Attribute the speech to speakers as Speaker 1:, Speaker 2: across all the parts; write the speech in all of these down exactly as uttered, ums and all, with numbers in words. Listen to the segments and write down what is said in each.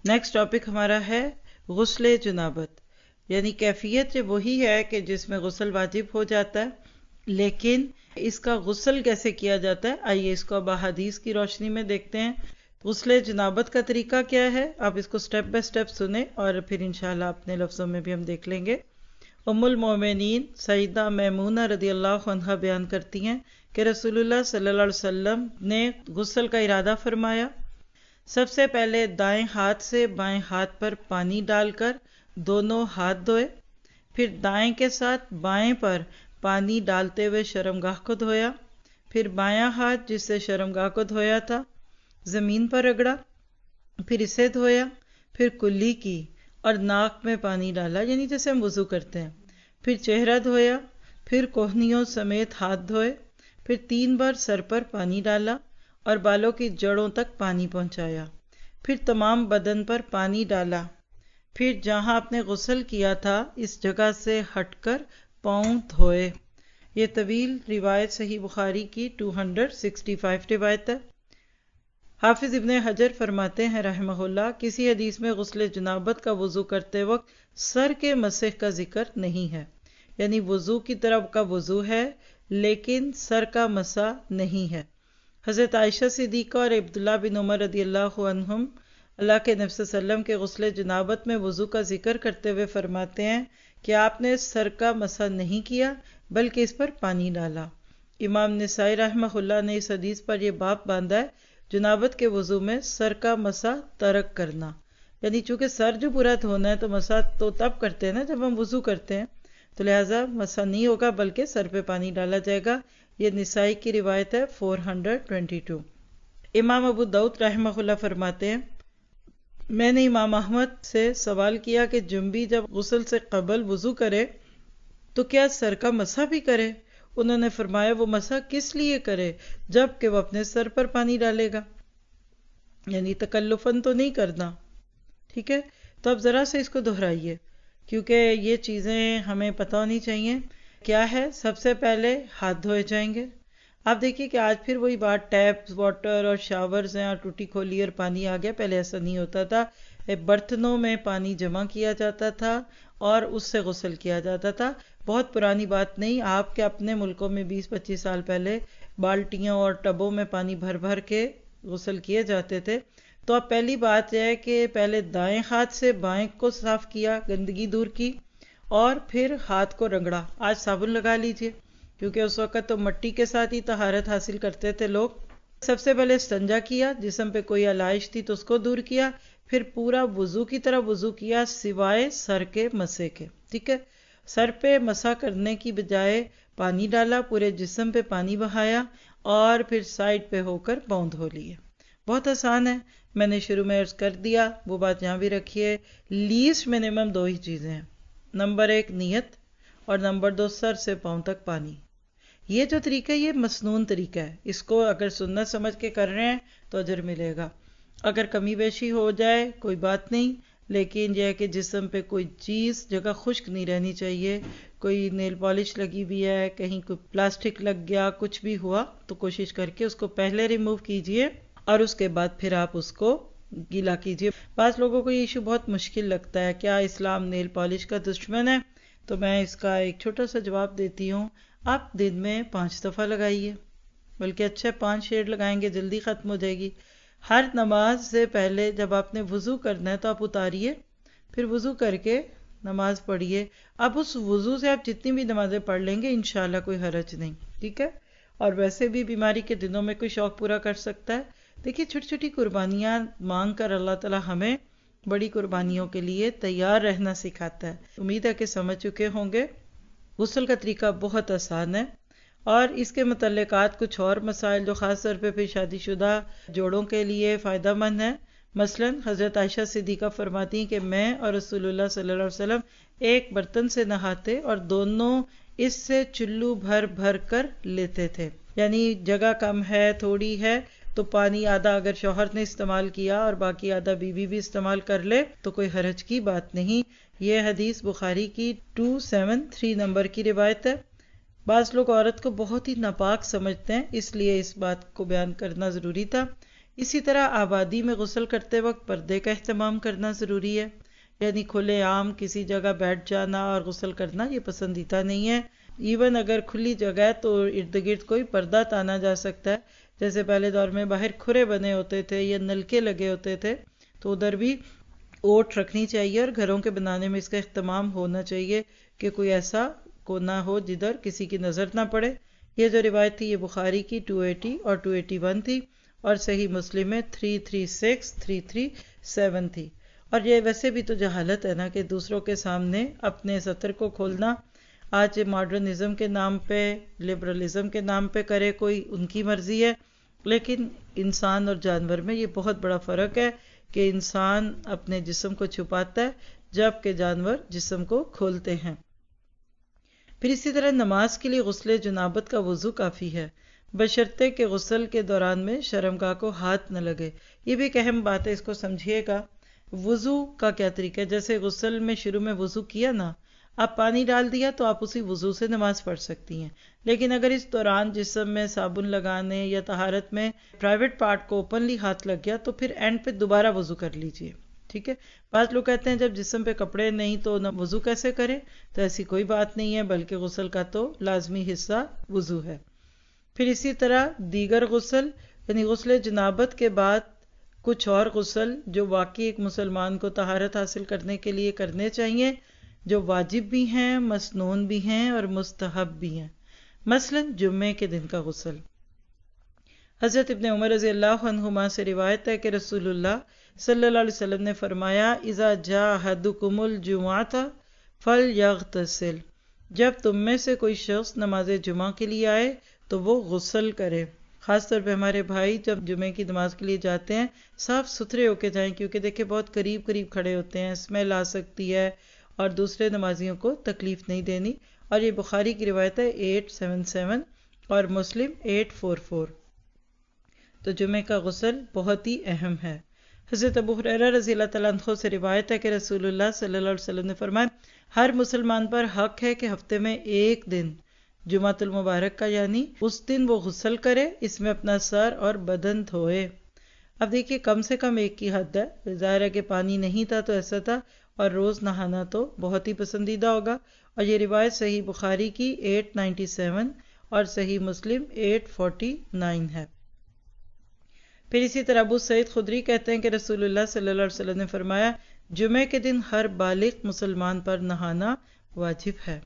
Speaker 1: Next topic ہمارا ہے غسل جنابت، یعنی کیفیت وہی ہے کہ جس میں غسل واجب ہو جاتا ہے، لیکن اس کا غسل کیسے کیا جاتا ہے آئیے اس کو اب احادیث کی روشنی میں دیکھتے ہیں۔ غسل جنابت کا طریقہ کیا ہے، آپ اس کو سٹیپ بائی سٹیپ سنیں اور پھر انشاءاللہ اپنے لفظوں میں بھی ہم دیکھ لیں گے۔ ام المومنین سیدہ میمونہ رضی اللہ عنہا بیان کرتی ہیں کہ رسول اللہ صلی اللہ علیہ وسلم نے غسل کا ارادہ فرمایا۔ سب سے پہلے دائیں ہاتھ سے بائیں ہاتھ پر پانی ڈال کر دونوں ہاتھ دھوئے، پھر دائیں کے ساتھ بائیں پر پانی ڈالتے ہوئے شرمگاہ کو دھویا، پھر بایاں ہاتھ جس سے شرمگاہ کو دھویا تھا زمین پر رگڑا، پھر اسے دھویا، پھر کلی کی اور ناک میں پانی ڈالا، یعنی جیسے ہم وضو کرتے ہیں، پھر چہرہ دھویا، پھر کوہنیوں سمیت ہاتھ دھوئے، پھر تین بار سر پر پانی ڈالا اور بالوں کی جڑوں تک پانی پہنچایا، پھر تمام بدن پر پانی ڈالا، پھر جہاں آپ نے غسل کیا تھا اس جگہ سے ہٹ کر پاؤں دھوئے۔ یہ طویل روایت صحیح بخاری کی دو سو پچاس روایت ہے۔ حافظ ابن حجر فرماتے ہیں رحمہ اللہ، کسی حدیث میں غسل جنابت کا وضو کرتے وقت سر کے مسح کا ذکر نہیں ہے، یعنی وضو کی طرح کا وضو ہے لیکن سر کا مسح نہیں ہے۔ حضرت عائشہ صدیقہ اور عبداللہ بن عمر رضی اللہ عنہم اللہ کے نبی صلی اللہ علیہ وسلم کے غسل جنابت میں وضو کا ذکر کرتے ہوئے فرماتے ہیں کہ آپ نے سر کا مسح نہیں کیا بلکہ اس پر پانی ڈالا۔ امام نسائی رحمہ اللہ نے اس حدیث پر یہ باب باندھا ہے جنابت کے وضو میں سر کا مسح ترک کرنا، یعنی چونکہ سر جو پورا دھونا ہے تو مسح تو تب کرتے ہیں نا جب ہم وضو کرتے ہیں، تو لہٰذا مسح نہیں ہوگا بلکہ سر پہ پانی ڈالا جائے گا۔ یہ نسائی کی روایت ہے چار سو بائیس۔ امام ابو داؤد رحمہ اللہ فرماتے ہیں میں نے امام احمد سے سوال کیا کہ جنبی جب غسل سے قبل وضو کرے تو کیا سر کا مسح بھی کرے؟ انہوں نے فرمایا وہ مسح کس لیے کرے جب کہ وہ اپنے سر پر پانی ڈالے گا، یعنی تکلفاً تو نہیں کرنا۔ ٹھیک ہے، تو اب ذرا سے اس کو دہرائیے کیونکہ یہ چیزیں ہمیں پتہ ہونی چاہیے۔ کیا ہے، سب سے پہلے ہاتھ دھوئے جائیں گے۔ آپ دیکھیے کہ آج پھر وہی بات ٹیپ واٹر اور شاورز ہیں اور ٹوٹی کھولی اور پانی آ گیا، پہلے ایسا نہیں ہوتا تھا۔ برتنوں میں پانی جمع کیا جاتا تھا اور اس سے غسل کیا جاتا تھا۔ بہت پرانی بات نہیں، آپ کے اپنے ملکوں میں بیس پچیس سال پہلے بالٹیاں اور ٹبوں میں پانی بھر بھر کے غسل کیے جاتے تھے۔ تو اب پہلی بات یہ ہے کہ پہلے دائیں ہاتھ سے بائیں کو صاف کیا، گندگی دور کی، اور پھر ہاتھ کو رگڑا۔ آج صابن لگا لیجئے کیونکہ اس وقت تو مٹی کے ساتھ ہی طہارت حاصل کرتے تھے لوگ۔ سب سے پہلے استنجا کیا، جسم پہ کوئی علائش تھی تو اس کو دور کیا، پھر پورا وضو کی طرح وضو کیا سوائے سر کے مسح کے۔ ٹھیک ہے، سر پہ مسح کرنے کی بجائے پانی ڈالا، پورے جسم پہ پانی بہایا اور پھر سائڈ پہ ہو کر پاؤں دھو لیے۔ بہت آسان ہے، میں نے شروع میں عرض کر دیا، وہ بات یہاں بھی رکھیے۔ لیسٹ منیمم دو ہی چیزیں ہیں، نمبر ایک نیت اور نمبر دو سر سے پاؤں تک پانی۔ یہ جو طریقہ ہے یہ مسنون طریقہ ہے، اس کو اگر سنت سمجھ کے کر رہے ہیں تو اجر ملے گا۔ اگر کمی بیشی ہو جائے کوئی بات نہیں، لیکن یہ ہے کہ جسم پہ کوئی چیز جگہ خشک نہیں رہنی چاہیے۔ کوئی نیل پالش لگی بھی ہے، کہیں کوئی پلاسٹک لگ گیا، کچھ بھی ہوا تو کوشش کر کے اس کو پہلے ریموو کیجئے اور اس کے بعد پھر آپ اس کو گیلا کیجئے۔ بعض لوگوں کو یہ ایشو بہت مشکل لگتا ہے، کیا اسلام نیل پالش کا دشمن ہے؟ تو میں اس کا ایک چھوٹا سا جواب دیتی ہوں، آپ دن میں پانچ دفعہ لگائیے، بلکہ اچھا پانچ شیڈ لگائیں گے جلدی ختم ہو جائے گی۔ ہر نماز سے پہلے جب آپ نے وضو کرنا ہے تو آپ اتاریے، پھر وضو کر کے نماز پڑھیے۔ اب اس وضو سے آپ جتنی بھی نمازیں پڑھ لیں گے انشاءاللہ کوئی حرج نہیں، ٹھیک ہے؟ اور ویسے بھی بیماری کے دنوں میں کوئی شوق پورا کر سکتا ہے۔ دیکھیے چھوٹی چھوٹی قربانیاں مانگ کر اللہ تعالی ہمیں بڑی قربانیوں کے لیے تیار رہنا سکھاتا ہے۔ امید ہے کہ سمجھ چکے ہوں گے۔ غسل کا طریقہ بہت آسان ہے اور اس کے متعلقات کچھ اور مسائل جو خاص طور پہ پھر شادی شدہ جوڑوں کے لیے فائدہ مند ہیں۔ مثلا حضرت عائشہ صدیقہ فرماتی ہیں کہ میں اور رسول اللہ صلی اللہ علیہ وسلم ایک برتن سے نہاتے اور دونوں اس سے چلو بھر بھر کر لیتے تھے، یعنی جگہ کم ہے تھوڑی ہے تو پانی آدھا اگر شوہر نے استعمال کیا اور باقی آدھا بیوی بھی استعمال کر لے تو کوئی حرج کی بات نہیں۔ یہ حدیث بخاری کی دو سو تیرہ نمبر کی روایت ہے۔ بعض لوگ عورت کو بہت ہی ناپاک سمجھتے ہیں، اس لیے اس بات کو بیان کرنا ضروری تھا اسی طرح آبادی میں غسل کرتے وقت پردے کا اہتمام کرنا ضروری ہے، یعنی کھلے عام کسی جگہ بیٹھ جانا اور غسل کرنا یہ پسندیدہ نہیں ہے۔ ایون اگر کھلی جگہ ہے تو ارد گرد کوئی پردہ تانا جا سکتا ہے، جیسے پہلے دور میں باہر کھرے بنے ہوتے تھے یا نلکے لگے ہوتے تھے تو ادھر بھی اوٹ رکھنی چاہیے، اور گھروں کے بنانے میں اس کا اہتمام ہونا چاہیے کہ کوئی ایسا کونا ہو جدھر کسی کی نظر نہ پڑے۔ یہ جو روایت تھی یہ بخاری کی دو سو اسی اور دو سو اکیاسی تھی، اور صحیح مسلم میں تین سو چھتیس، تین سو سینتیس تھی۔ اور یہ ویسے بھی تو جہالت ہے نا کہ دوسروں کے سامنے اپنے سطر کو کھولنا، آج ماڈرنزم کے نام پہ، لبرلزم کے نام پہ کرے کوئی، ان کی مرضی ہے، لیکن انسان اور جانور میں یہ بہت بڑا فرق ہے کہ انسان اپنے جسم کو چھپاتا ہے جبکہ جانور جسم کو کھولتے ہیں۔ پھر اسی طرح نماز کے لیے غسل جنابت کا وضو کافی ہے، بشرطے کہ غسل کے دوران میں شرمگاہ کو ہاتھ نہ لگے۔ یہ بھی ایک اہم بات ہے، اس کو سمجھیے گا۔ وضو کا کیا طریقہ ہے؟ جیسے غسل میں شروع میں وضو کیا نا، آپ پانی ڈال دیا تو آپ اسی وضو سے نماز پڑھ سکتی ہیں، لیکن اگر اس دوران جسم میں صابن لگانے یا طہارت میں پرائیویٹ پارٹ کو اوپنلی ہاتھ لگ گیا تو پھر اینڈ پہ دوبارہ وضو کر لیجئے، ٹھیک ہے؟ بعض لوگ کہتے ہیں جب جسم پہ کپڑے نہیں تو نہ وضو کیسے کرے؟ تو ایسی کوئی بات نہیں ہے، بلکہ غسل کا تو لازمی حصہ وضو ہے۔ پھر اسی طرح دیگر غسل، یعنی غسل جنابت کے بعد کچھ اور غسل جو واقعی ایک مسلمان کو طہارت حاصل کرنے کے لیے کرنے چاہیے، جو واجب بھی ہیں، مسنون بھی ہیں اور مستحب بھی ہیں۔ مثلا جمعے کے دن کا غسل۔ حضرت ابن عمر رضی اللہ عنہما سے روایت ہے کہ رسول اللہ صلی اللہ علیہ وسلم نے فرمایا، اذا جاء احدکم الجمعۃ فلیغتسل، جب تم میں سے کوئی شخص نماز جمعہ کے لیے آئے تو وہ غسل کرے۔ خاص طور پہ ہمارے بھائی جب جمعے کی نماز کے لیے جاتے ہیں صاف ستھرے ہو کے جائیں، کیونکہ دیکھیں بہت قریب قریب کھڑے ہوتے ہیں، اسمیل آ سکتی ہے اور دوسرے نمازیوں کو تکلیف نہیں دینی۔ اور یہ بخاری کی روایت ہے آٹھ سو ستہتر اور مسلم آٹھ سو چوالیس۔ تو جمعے کا غسل بہت ہی اہم ہے۔ حضرت ابو ہریرہ رضی اللہ تعالیٰ عنہ سے روایت ہے کہ رسول اللہ صلی اللہ علیہ وسلم نے فرمایا، ہر مسلمان پر حق ہے کہ ہفتے میں ایک دن جمعۃ المبارک کا، یعنی اس دن وہ غسل کرے، اس میں اپنا سر اور بدن دھوئے۔ اب دیکھیے کم سے کم ایک کی حد ہے، ظاہر ہے کہ پانی نہیں تھا تو ایسا تھا، اور روز نہانا تو بہت ہی پسندیدہ ہوگا۔ اور یہ روایت صحیح بخاری کی آٹھ سو سینتاسی اور صحیح مسلم آٹھ سو انچاس ہے۔ پھر اسی طرح ابو سعید خدری کہتے ہیں کہ رسول اللہ صلی اللہ علیہ وسلم نے فرمایا، جمعے کے دن ہر بالغ مسلمان پر نہانا واجب ہے۔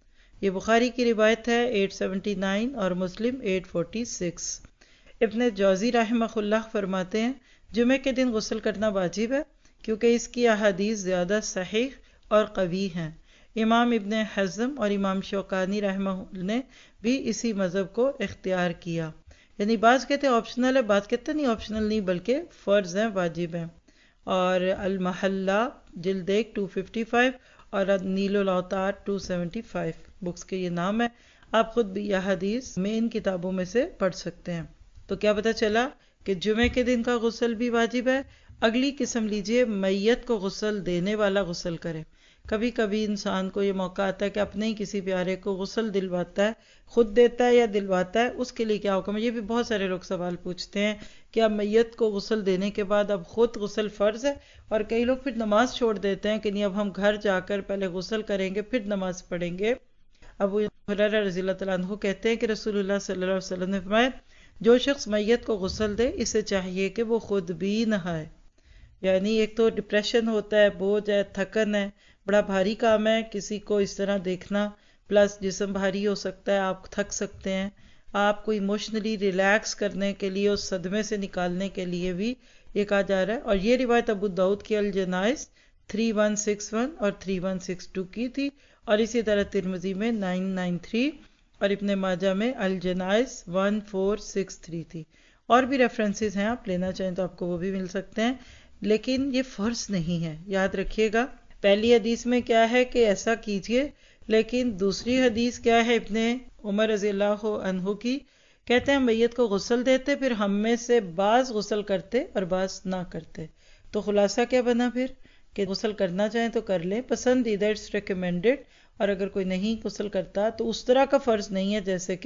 Speaker 1: یہ بخاری کی روایت ہے آٹھ سو انہتر اور مسلم آٹھ سو چھیالیس۔ ابن جوزی رحمہ اللہ فرماتے ہیں، جمعے کے دن غسل کرنا واجب ہے کیونکہ اس کی احادیث زیادہ صحیح اور قوی ہیں۔ امام ابن حزم اور امام شوکانی رحمہ اللہ نے بھی اسی مذہب کو اختیار کیا، یعنی بعض کہتے ہیں آپشنل ہے، بعض کہتے نہیں آپشنل نہیں بلکہ فرض ہیں، واجب ہیں۔ اور المحلہ جلد ایک دو سو پچپن اور نیل الاوتار دو سو پچہتر بکس کے یہ نام ہے، آپ خود بھی یہ حدیث میں ان کتابوں میں سے پڑھ سکتے ہیں۔ تو کیا پتہ چلا کہ جمعے کے دن کا غسل بھی واجب ہے۔ اگلی قسم لیجئے، میت کو غسل دینے والا غسل کرے۔ کبھی کبھی انسان کو یہ موقع آتا ہے کہ اپنے ہی کسی پیارے کو غسل دلواتا ہے، خود دیتا ہے یا دلواتا ہے، اس کے لیے کیا حکم ہے؟ یہ بھی بہت سارے لوگ سوال پوچھتے ہیں کہ اب میت کو غسل دینے کے بعد اب خود غسل فرض ہے، اور کئی لوگ پھر نماز چھوڑ دیتے ہیں کہ نہیں اب ہم گھر جا کر پہلے غسل کریں گے پھر نماز پڑھیں گے۔ ابو ہریرہ رضی اللہ تعالیٰ عنہ کہتے ہیں کہ رسول اللہ صلی اللہ علیہ وسلم نے فرمایا، جو شخص میت کو غسل دے اسے چاہیے کہ وہ خود بھی نہائے۔ یعنی ایک تو ڈپریشن ہوتا ہے، بوجھ ہے، تھکن ہے، بڑا بھاری کام ہے کسی کو اس طرح دیکھنا، پلس جسم بھاری ہو سکتا ہے، آپ تھک سکتے ہیں، آپ کو ایموشنلی ریلیکس کرنے کے لیے، اس صدمے سے نکالنے کے لیے بھی یہ کہا جا رہا ہے۔ اور یہ روایت ابو داؤد کی الجنائز تین ہزار ایک سو اکسٹھ اور تین ہزار ایک سو باسٹھ کی تھی، اور اسی طرح ترمذی میں نو سو ترناسی اور ابن ماجہ میں الجنائز چودہ سو تریسٹھ تھی۔ اور بھی ریفرنسز ہیں، آپ لینا چاہیں تو آپ کو وہ بھی مل سکتے ہیں، لیکن یہ فرض نہیں ہے، یاد رکھیے گا۔ پہلی حدیث میں کیا ہے کہ ایسا کیجئے، لیکن دوسری حدیث کیا ہے ابن عمر رضی اللہ عنہ کی، کہتے ہیں میت کو غسل دیتے، پھر ہم میں سے بعض غسل کرتے اور بعض نہ کرتے۔ تو خلاصہ کیا بنا پھر کہ غسل کرنا چاہیں تو کر لیں، پسندیدہ، اٹس ریکمینڈڈ، اور اگر کوئی نہیں غسل کرتا تو اس طرح کا فرض نہیں ہے جیسے کہ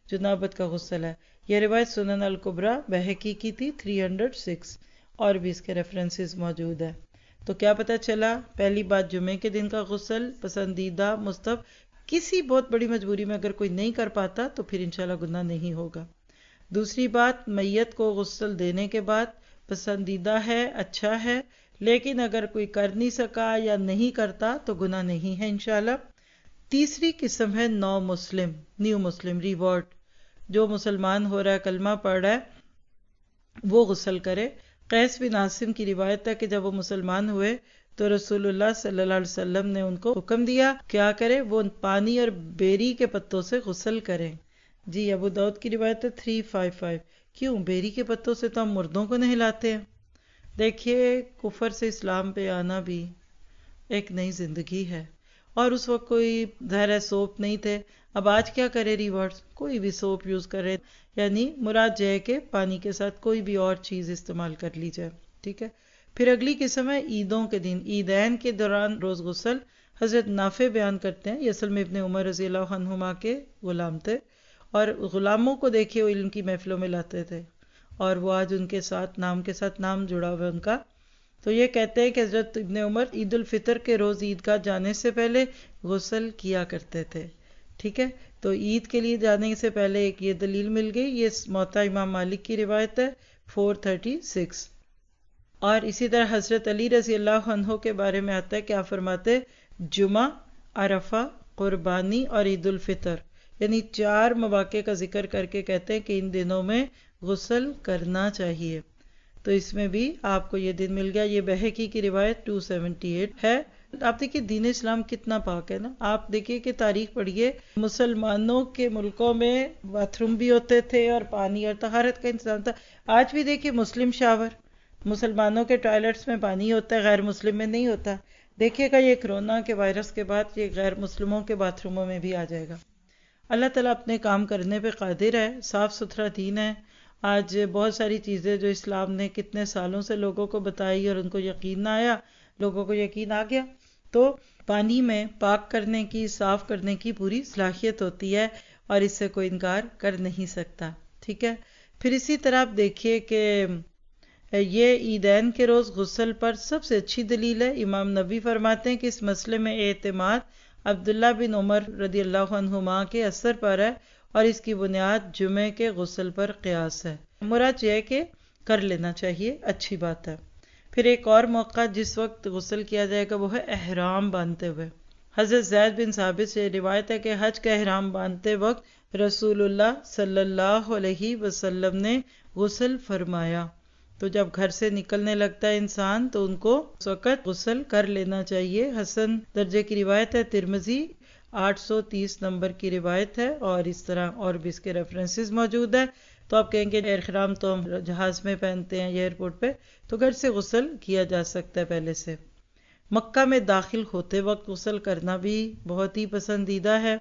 Speaker 1: جنابت کا غسل ہے۔ یہ روایت سنن الکبریٰ بہقی کی تھی تین سو چھ، اور بھی اس کے ریفرنسز موجود ہیں۔ تو کیا پتہ چلا؟ پہلی بات جمعے کے دن کا غسل پسندیدہ، مستحب، کسی بہت بڑی مجبوری میں اگر کوئی نہیں کر پاتا تو پھر انشاءاللہ گناہ نہیں ہوگا۔ دوسری بات، میت کو غسل دینے کے بعد پسندیدہ ہے، اچھا ہے، لیکن اگر کوئی کر نہیں سکا یا نہیں کرتا تو گناہ نہیں ہے انشاءاللہ۔ تیسری قسم ہے نو مسلم، نیو مسلم ریورٹ، جو مسلمان ہو رہا ہے، کلمہ پڑھ رہا ہے، وہ غسل کرے۔ قیس بن عاصم کی روایت ہے کہ جب وہ مسلمان ہوئے تو رسول اللہ صلی اللہ علیہ وسلم نے ان کو حکم دیا کیا کرے، وہ پانی اور بیری کے پتوں سے غسل کریں۔ جی ابو داؤد کی روایت ہے تین سو پچپن۔ کیوں؟ بیری کے پتوں سے تو ہم مردوں کو نہلاتے ہیں۔ دیکھیے کفر سے اسلام پہ آنا بھی ایک نئی زندگی ہے، اور اس وقت کوئی ظاہر سوپ نہیں تھے۔ اب آج کیا کرے ریورس، کوئی بھی سوپ یوز کرے، یعنی مراد یہ ہے کہ پانی کے ساتھ کوئی بھی اور چیز استعمال کر لی جائے، ٹھیک ہے۔ پھر اگلی قسم ہے عیدوں کے دن، عیدین کے دوران روز غسل۔ حضرت نافع بیان کرتے ہیں، یہ اصل میں ابن عمر رضی اللہ عنہما کے غلام تھے، اور غلاموں کو دیکھے وہ علم کی محفلوں میں لاتے تھے، اور وہ آج ان کے ساتھ نام کے ساتھ نام جڑا ہوا ہے ان کا۔ تو یہ کہتے ہیں کہ حضرت ابن عمر عید الفطر کے روز عیدگاہ جانے سے پہلے غسل کیا کرتے تھے، ٹھیک ہے۔ تو عید کے لیے جانے سے پہلے ایک یہ دلیل مل گئی، یہ موطا امام مالک کی روایت ہے چار سو چھتیس۔ اور اسی طرح حضرت علی رضی اللہ عنہ کے بارے میں آتا ہے کہ آپ فرماتے جمعہ، عرفہ، قربانی اور عید الفطر، یعنی چار مواقع کا ذکر کر کے کہتے ہیں کہ ان دنوں میں غسل کرنا چاہیے۔ تو اس میں بھی آپ کو یہ دن مل گیا۔ یہ بہقی کی روایت دو سو اٹھہتر ہے۔ آپ دیکھیے دین اسلام کتنا پاک ہے نا، آپ دیکھیے کہ تاریخ پڑھیے، مسلمانوں کے ملکوں میں باتھ روم بھی ہوتے تھے اور پانی اور طہارت کا انتظام تھا۔ آج بھی دیکھیے مسلم شاور، مسلمانوں کے ٹوائلٹس میں پانی ہوتا ہے، غیر مسلم میں نہیں ہوتا۔ دیکھیے گا یہ کرونا کے وائرس کے بعد یہ غیر مسلموں کے باتھ روموں میں بھی آ جائے گا۔ اللہ تعالیٰ اپنے کام کرنے پہ قادر ہے، صاف ستھرا دین ہے۔ آج بہت ساری چیزیں جو اسلام نے کتنے سالوں سے لوگوں کو بتائی اور ان کو یقین نہ آیا، لوگوں کو یقین آ گیا۔ تو پانی میں پاک کرنے کی، صاف کرنے کی پوری صلاحیت ہوتی ہے، اور اس سے کوئی انکار کر نہیں سکتا، ٹھیک ہے۔ پھر اسی طرح آپ دیکھیے کہ یہ عیدین کے روز غسل پر سب سے اچھی دلیل ہے۔ امام نبوی فرماتے ہیں کہ اس مسئلے میں اعتماد عبداللہ بن عمر رضی اللہ عنہما کے اثر پر ہے، اور اس کی بنیاد جمعے کے غسل پر قیاس ہے۔ مراد یہ ہے کہ کر لینا چاہیے، اچھی بات ہے۔ پھر ایک اور موقع جس وقت غسل کیا جائے گا وہ ہے احرام باندھتے ہوئے۔ حضرت زید بن ثابت سے روایت ہے کہ حج کا احرام باندھتے وقت رسول اللہ صلی اللہ علیہ وسلم نے غسل فرمایا۔ تو جب گھر سے نکلنے لگتا ہے انسان تو ان کو اس وقت غسل کر لینا چاہیے۔ حسن درجے کی روایت ہے، ترمذی آٹھ سو تیس نمبر کی روایت ہے، اور اس طرح اور بھی اس کے ریفرنسز موجود ہے۔ تو آپ کہیں گے احرام تو ہم جہاز میں پہنتے ہیں یا ایئرپورٹ پہ، تو گھر سے غسل کیا جا سکتا ہے پہلے سے۔ مکہ میں داخل ہوتے وقت غسل کرنا بھی بہت ہی پسندیدہ ہے۔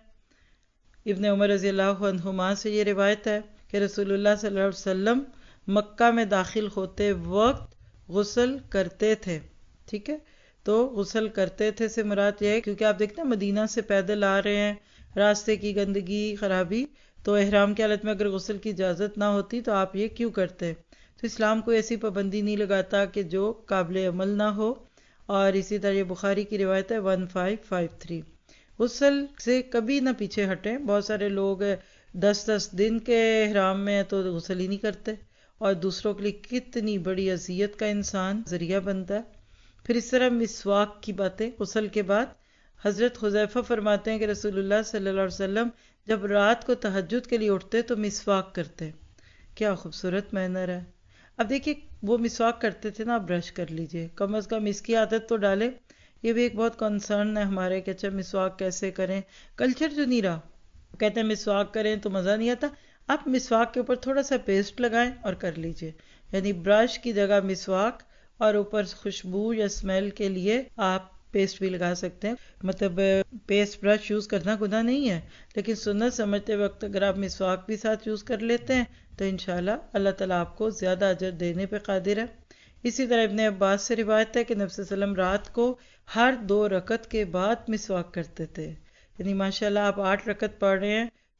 Speaker 1: ابن عمر رضی اللہ عنہما سے یہ روایت ہے کہ رسول اللہ صلی اللہ علیہ وسلم مکہ میں داخل ہوتے وقت غسل کرتے تھے، ٹھیک ہے۔ تو غسل کرتے تھے سے مراد یہ ہے کیونکہ آپ دیکھتے ہیں مدینہ سے پیدل آ رہے ہیں، راستے کی گندگی، خرابی، تو احرام کی حالت میں اگر غسل کی اجازت نہ ہوتی تو آپ یہ کیوں کرتے؟ تو اسلام کوئی ایسی پابندی نہیں لگاتا کہ جو قابل عمل نہ ہو۔ اور اسی طرح یہ بخاری کی روایت ہے پندرہ سو ترپن۔ غسل سے کبھی نہ پیچھے ہٹیں۔ بہت سارے لوگ دس دس دن کے احرام میں تو غسل ہی نہیں کرتے، اور دوسروں کے لیے کتنی بڑی اذیت کا انسان ذریعہ بنتا ہے۔ پھر اس طرح مسواک کی باتیں غسل کے بعد، حضرت حذیفہ فرماتے ہیں کہ رسول اللہ صلی اللہ علیہ وسلم جب رات کو تہجد کے لیے اٹھتے تو مسواک کرتے۔ کیا خوبصورت مینر ہے۔ اب دیکھیے وہ مسواک کرتے تھے نا، آپ برش کر لیجئے، کم از کم اس کی عادت تو ڈالیں۔ یہ بھی ایک بہت کنسرن ہے ہمارے کہ اچھا مسواک کیسے کریں، کلچر جو نہیں رہا، کہتے ہیں مسواک کریں تو مزہ نہیں آتا۔ آپ مسواک کے اوپر تھوڑا سا پیسٹ لگائیں اور کر لیجئے، یعنی برش کی جگہ مسواک، اور اوپر خوشبو یا اسمیل کے لیے آپ پیسٹ بھی لگا سکتے ہیں۔ مطلب پیسٹ برش یوز کرنا گناہ نہیں ہے، لیکن سنت سمجھتے وقت اگر آپ مسواک بھی ساتھ یوز کر لیتے ہیں تو انشاءاللہ اللہ تعالیٰ آپ کو زیادہ اجر دینے پہ قادر ہے۔ اسی طرح ابن عباس سے روایت ہے کہ نبی صلی اللہ علیہ وسلم رات کو ہر دو رکعت کے بعد مسواک کرتے تھے، یعنی ماشاءاللہ آپ آٹھ رکعت پڑھ رہے ہیں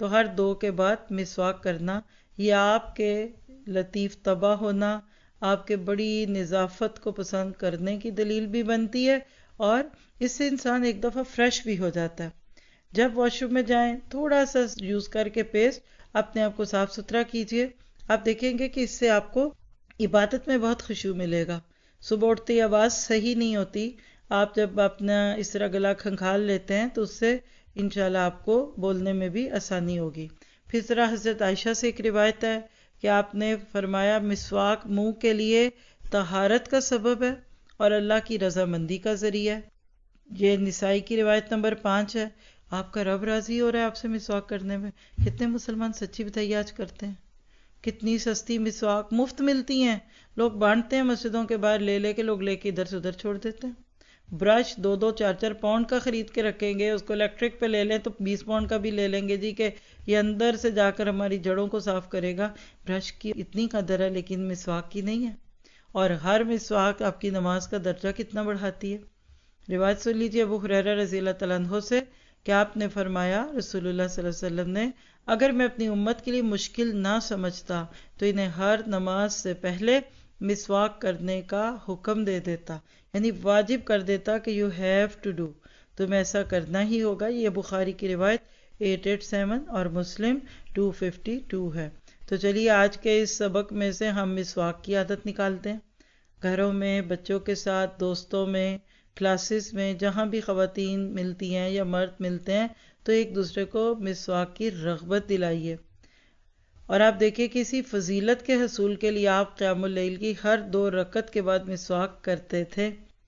Speaker 1: تو ہر دو کے بعد مسواک کرنا یہ آپ کے لطیف طبع ہونا، آپ کے بڑی نظافت کو پسند کرنے کی دلیل بھی بنتی ہے، اور اس سے انسان ایک دفعہ فریش بھی ہو جاتا ہے۔ جب واش روم میں جائیں تھوڑا سا یوز کر کے پیسٹ اپنے آپ کو صاف ستھرا کیجئے، آپ دیکھیں گے کہ اس سے آپ کو عبادت میں بہت خشوع ملے گا۔ صبح اٹھتی آواز صحیح نہیں ہوتی، آپ جب اپنا اس طرح گلا کھنکھال لیتے ہیں تو اس سے انشاءاللہ آپ کو بولنے میں بھی آسانی ہوگی۔ پھر طرح حضرت عائشہ سے ایک روایت ہے کہ آپ نے فرمایا مسواک منہ کے لیے طہارت کا سبب ہے اور اللہ کی رضامندی کا ذریعہ ہے۔ یہ نسائی کی روایت نمبر پانچ ہے۔ آپ کا رب راضی ہو رہا ہے آپ سے مسواک کرنے میں۔ کتنے مسلمان سچی بتائیے آج کرتے ہیں؟ کتنی سستی مسواک مفت ملتی ہیں، لوگ بانٹتے ہیں مسجدوں کے باہر، لے لے کے لوگ لے کے ادھر سے ادھر چھوڑ دیتے ہیں۔ برش دو دو چار چار پاؤنڈ کا خرید کے رکھیں گے، اس کو الیکٹرک پہ لے لیں تو بیس پاؤنڈ کا بھی لے لیں گے جی کہ یہ اندر سے جا کر ہماری جڑوں کو صاف کرے گا۔ برش کی اتنی قدر ہے لیکن مسواک کی نہیں ہے، اور ہر مسواک آپ کی نماز کا درجہ کتنا بڑھاتی ہے۔ روایت سن لیجیے ابو ہریرہ رضی اللہ تعالیٰ عنہ سے کہ آپ نے فرمایا رسول اللہ صلی اللہ علیہ وسلم نے، اگر میں اپنی امت کے لیے مشکل نہ سمجھتا تو انہیں ہر نماز سے پہلے مسواک کرنے کا حکم دے دیتا، یعنی واجب کر دیتا کہ یو ہیو ٹو ڈو، تمہیں ایسا کرنا ہی ہوگا۔ یہ بخاری کی روایت آٹھ سو ساٹھ اور مسلم دو سو بائیس ہے۔ تو چلیے آج کے اس سبق میں سے ہم مسواک کی عادت نکالتے ہیں، گھروں میں، بچوں کے ساتھ، دوستوں میں، کلاسز میں، جہاں بھی خواتین ملتی ہیں یا مرد ملتے ہیں تو ایک دوسرے کو مسواک کی رغبت دلائیے۔ اور آپ دیکھیں کسی فضیلت کے حصول کے لیے آپ قیام اللیل کی ہر دو رکعت کے بعد مسواک کرتے تھے،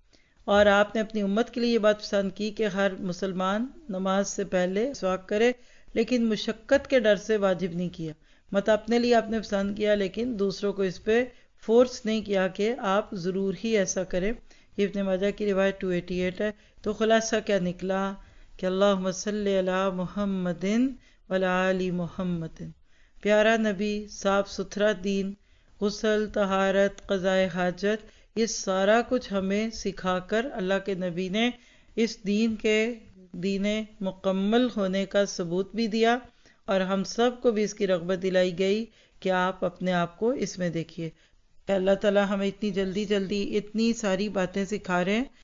Speaker 1: اور آپ نے اپنی امت کے لیے یہ بات پسند کی کہ ہر مسلمان نماز سے پہلے مسواک کرے، لیکن مشقت کے ڈر سے واجب نہیں کیا، مت اپنے لیے آپ نے پسند کیا لیکن دوسروں کو اس پہ فورس نہیں کیا کہ آپ ضرور ہی ایسا کریں۔ یہ ابن ماجہ کی روایت دو سو اٹھاسی ہے۔ تو خلاصہ کیا نکلا کہ اللہم صلی علی محمد وعلی آل محمد، پیارا نبی، صاف ستھرا دین، غسل، طہارت، قضاء حاجت، یہ سارا کچھ ہمیں سکھا کر اللہ کے نبی نے اس دین کے دین مکمل ہونے کا ثبوت بھی دیا، اور ہم سب کو بھی اس کی رغبت دلائی گئی کہ آپ اپنے آپ کو اس میں دیکھیے۔ اللہ تعالیٰ ہمیں اتنی جلدی جلدی اتنی ساری باتیں سکھا رہے ہیں